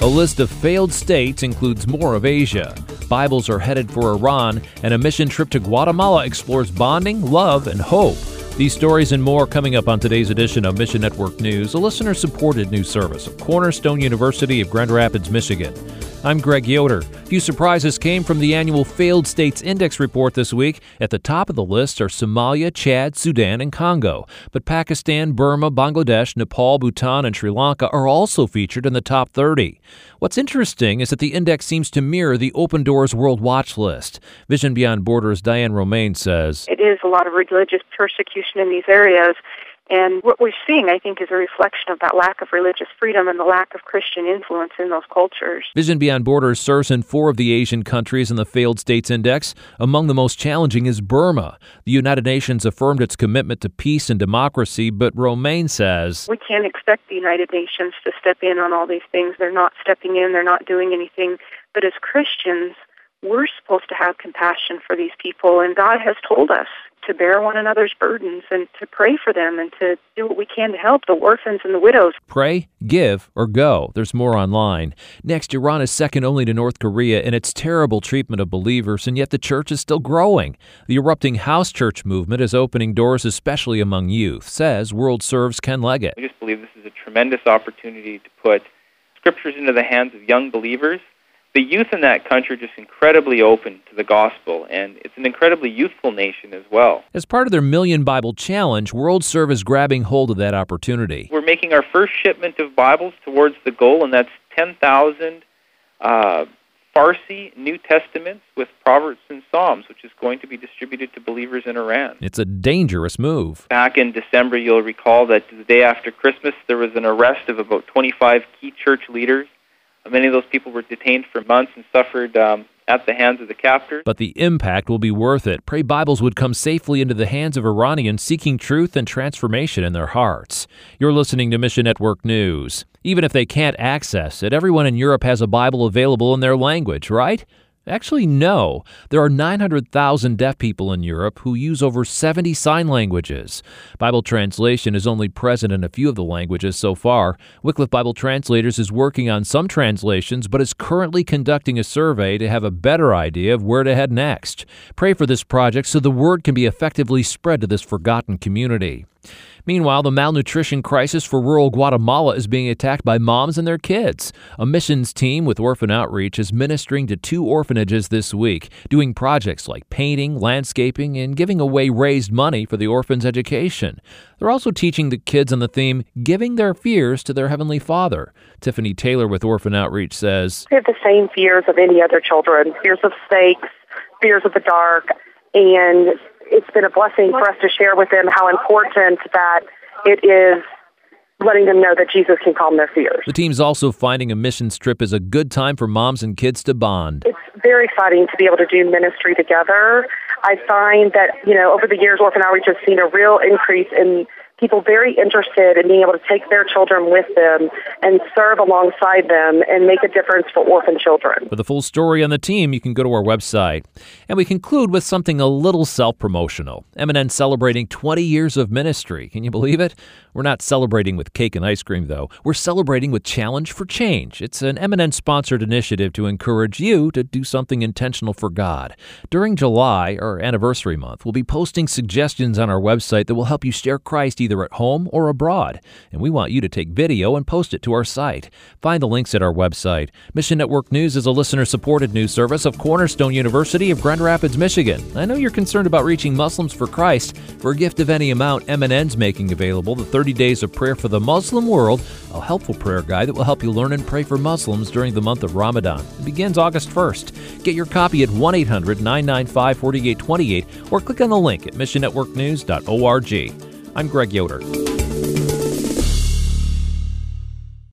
A list of failed states includes more of Asia. Bibles are headed for Iran, and a mission trip to Guatemala explores bonding, love, and hope. These stories and more coming up on today's edition of Mission Network News, a listener-supported news service of Cornerstone University of Grand Rapids, Michigan. I'm Greg Yoder. Few surprises came from the annual Failed States Index report this week. At the top of the list are Somalia, Chad, Sudan, and Congo. But Pakistan, Burma, Bangladesh, Nepal, Bhutan, and Sri Lanka are also featured in the top 30. What's interesting is that the index seems to mirror the Open Doors World Watch list. Vision Beyond Borders' Diane Romaine says, it is a lot of religious persecution in these areas. And what we're seeing, I think, is a reflection of that lack of religious freedom and the lack of Christian influence in those cultures. Vision Beyond Borders serves in 4 of the Asian countries in the Failed States Index. Among the most challenging is Burma. The United Nations affirmed its commitment to peace and democracy, but Romaine says, we can't expect the United Nations to step in on all these things. They're not stepping in. They're not doing anything. But as Christians, we're supposed to have compassion for these people, and God has told us to bear one another's burdens and to pray for them and to do what we can to help the orphans and the widows. Pray, give, or go. There's more online. Next, Iran is second only to North Korea in its terrible treatment of believers, and yet the church is still growing. The erupting house church movement is opening doors, especially among youth, says World Serve's Ken Leggett. I just believe this is a tremendous opportunity to put scriptures into the hands of young believers. The youth in that country are just incredibly open to the gospel, and it's an incredibly youthful nation as well. As part of their Million Bible Challenge, World Serve is grabbing hold of that opportunity. We're making our first shipment of Bibles towards the goal, and that's 10,000 Farsi New Testaments with Proverbs and Psalms, which is going to be distributed to believers in Iran. It's a dangerous move. Back in December, you'll recall that the day after Christmas, there was an arrest of about 25 key church leaders. Many of those people were detained for months and suffered at the hands of the captors. But the impact will be worth it. Pray Bibles would come safely into the hands of Iranians seeking truth and transformation in their hearts. You're listening to Mission Network News. Even if they can't access it, everyone in Europe has a Bible available in their language, right? Actually, no. There are 900,000 deaf people in Europe who use over 70 sign languages. Bible translation is only present in a few of the languages so far. Wycliffe Bible Translators is working on some translations, but is currently conducting a survey to have a better idea of where to head next. Pray for this project so the word can be effectively spread to this forgotten community. Meanwhile, the malnutrition crisis for rural Guatemala is being attacked by moms and their kids. A missions team with Orphan Outreach is ministering to 2 orphanages this week, doing projects like painting, landscaping, and giving away raised money for the orphans' education. They're also teaching the kids on the theme, Giving Their Fears to Their Heavenly Father. Tiffany Taylor with Orphan Outreach says, they have the same fears of any other children, fears of snakes, fears of the dark, and it's been a blessing for us to share with them how important that it is, letting them know that Jesus can calm their fears. The team's also finding a missions trip is a good time for moms and kids to bond. It's very exciting to be able to do ministry together. I find that, over the years, Orphan Outreach has seen a real increase in people very interested in being able to take their children with them and serve alongside them and make a difference for orphan children. For the full story on the team, you can go to our website. And we conclude with something a little self-promotional. MNN celebrating 20 years of ministry. Can you believe it? We're not celebrating with cake and ice cream, though. We're celebrating with Challenge for Change. It's an MNN-sponsored initiative to encourage you to do something intentional for God. During July, our anniversary month, we'll be posting suggestions on our website that will help you share Christ either at home or abroad. And we want you to take video and post it to our site. Find the links at our website. Mission Network News is a listener-supported news service of Cornerstone University of Grand Rapids, Michigan. I know you're concerned about reaching Muslims for Christ. For a gift of any amount, MNN's making available the 30 Days of Prayer for the Muslim World, a helpful prayer guide that will help you learn and pray for Muslims during the month of Ramadan. It begins August 1st. Get your copy at 1-800-995-4828 or click on the link at missionnetworknews.org. I'm Greg Yoder.